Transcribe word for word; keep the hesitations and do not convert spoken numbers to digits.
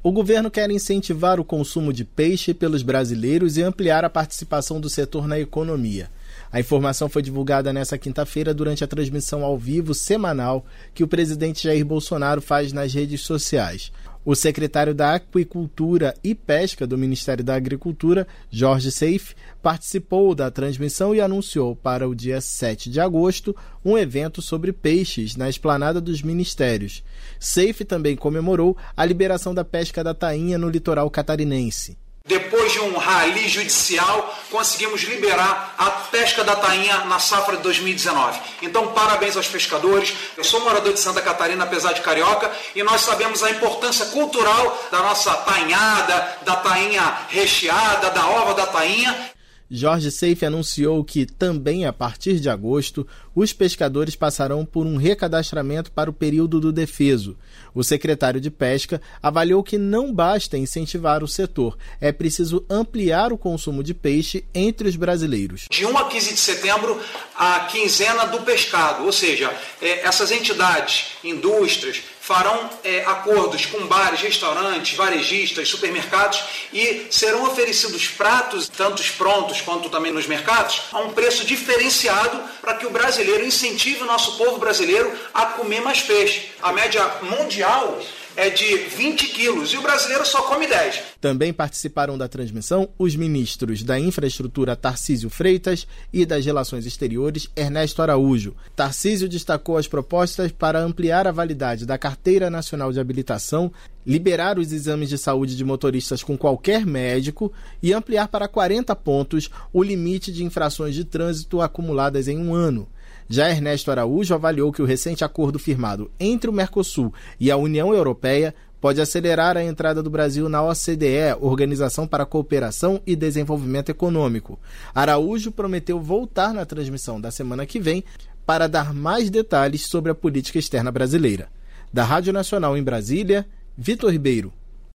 O governo quer incentivar o consumo de peixe pelos brasileiros e ampliar a participação do setor na economia. A informação foi divulgada nesta quinta-feira durante a transmissão ao vivo semanal que o presidente Jair Bolsonaro faz nas redes sociais. O secretário da Aquicultura e Pesca do Ministério da Agricultura, Jorge Seife, participou da transmissão e anunciou para o dia sete de agosto um evento sobre peixes na esplanada dos ministérios. Seife também comemorou a liberação da pesca da tainha no litoral catarinense. Depois de um rally judicial, conseguimos liberar a pesca da tainha na safra de dois mil e dezenove. Então, parabéns aos pescadores. Eu sou morador de Santa Catarina, apesar de carioca, e nós sabemos a importância cultural da nossa tainhada, da tainha recheada, da ova da tainha. Jorge Seife anunciou que, também a partir de agosto, os pescadores passarão por um recadastramento para o período do defeso. O secretário de Pesca avaliou que não basta incentivar o setor, é preciso ampliar o consumo de peixe entre os brasileiros. De um a quinze de setembro, a quinzena do pescado, ou seja, essas entidades, indústrias, farão é, acordos com bares, restaurantes, varejistas, supermercados e serão oferecidos pratos, tanto prontos quanto também nos mercados, a um preço diferenciado para que o brasileiro incentive o nosso povo brasileiro a comer mais peixe. A média mundial é de vinte quilos e o brasileiro só come dez. Também participaram da transmissão os ministros da Infraestrutura Tarcísio Freitas e das Relações Exteriores Ernesto Araújo. Tarcísio destacou as propostas para ampliar a validade da Carteira Nacional de Habilitação, liberar os exames de saúde de motoristas com qualquer médico e ampliar para quarenta pontos o limite de infrações de trânsito acumuladas em um ano. Já Ernesto Araújo avaliou que o recente acordo firmado entre o Mercosul e a União Europeia pode acelerar a entrada do Brasil na O C D E, Organização para a Cooperação e Desenvolvimento Econômico. Araújo prometeu voltar na transmissão da semana que vem para dar mais detalhes sobre a política externa brasileira. Da Rádio Nacional em Brasília, Vitor Ribeiro.